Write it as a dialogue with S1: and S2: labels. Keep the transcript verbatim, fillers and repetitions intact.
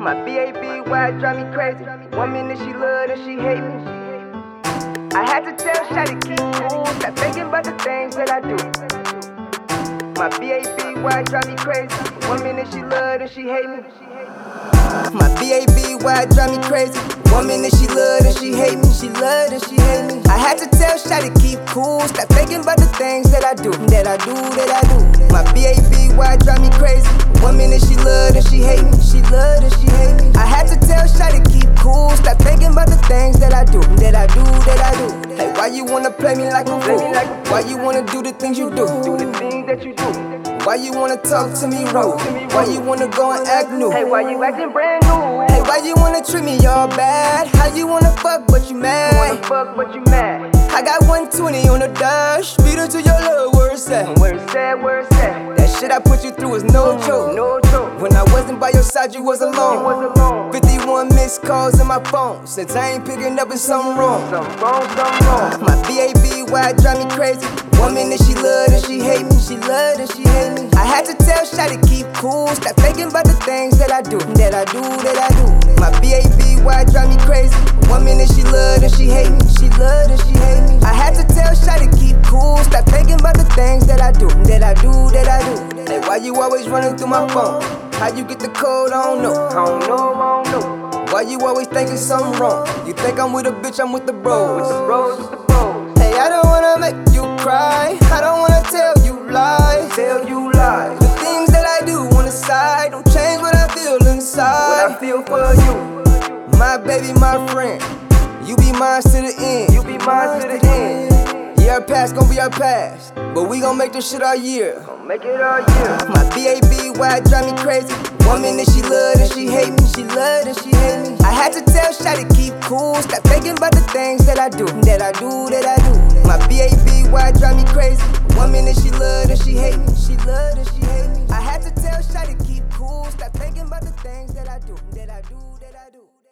S1: My B A B Y drive me crazy. One minute she love and she hate me. I had to tell Shawty keep cool, stop thinking about the things that I do. My B A B Y drive me crazy. One minute she love and she hate me. My B A B Y drive me crazy. One minute she love and she hate me. She love and she hate me. I had to tell Shawty keep cool, stop thinking about the things that I do, that I do, that I do. My B A B Y drive me crazy. One minute she love and she hate me. She love and she hate me. I had to tell Shawty keep cool, stop thinking about the things that I do, that I do, that I do. Hey, why you wanna play me like a fool? Why you wanna do the things you do? Do the things that you do. Why you wanna talk to me rude? Why you wanna go and act new? Hey, why you acting brand new? Hey, why you wanna treat me all bad? How you wanna fuck but you mad? You wanna fuck but you mad? I got one twenty on the dash, beat her to your love, where it's at? Where it's at, where it's at? That shit I put you through is no joke. No joke. When I wasn't by your side, you was alone. You was alone. fifty-one missed calls on my phone. Since I ain't picking up, it's something wrong. Something wrong, something wrong. My B A B Y drive me crazy. One minute she love and she hate me. She love and she hate me. I had to tell Shawty keep cool, stop thinking about the things that I do, that I do, that I do. My B A B Y drive me crazy. One minute she love and she hate me. She love and she hate me. I had to tell Shawty keep cool, stop thinking about the things that I do, that I do, that I do. Hey, why you always running through my phone? How you get the code? I don't know. I don't know, I don't know. Why you always thinking something wrong? You think I'm with a bitch, I'm with the bros. With the bros, with the bros. Hey, I don't wanna make you cry. I don't wanna tell you lies. Tell you lies. The things that I do on the side don't change what I feel inside. What I feel for you. My baby, my friend. You be mine to the end. You be mine to the end. Yeah, our past gon' be our past, but we gon' make this shit our year. Gon' make it our year. My B A B Y drive me crazy. One minute she love and she hate me. She love and she hate me. I had to tell Shawty keep cool, stop thinking about the things that I do, that I do, that I do. My B A B Y drive me crazy. One minute she love and she hate me. She love and she hate me. I had to tell Shawty keep cool, stop thinking about the things that I do, that I do, that I do.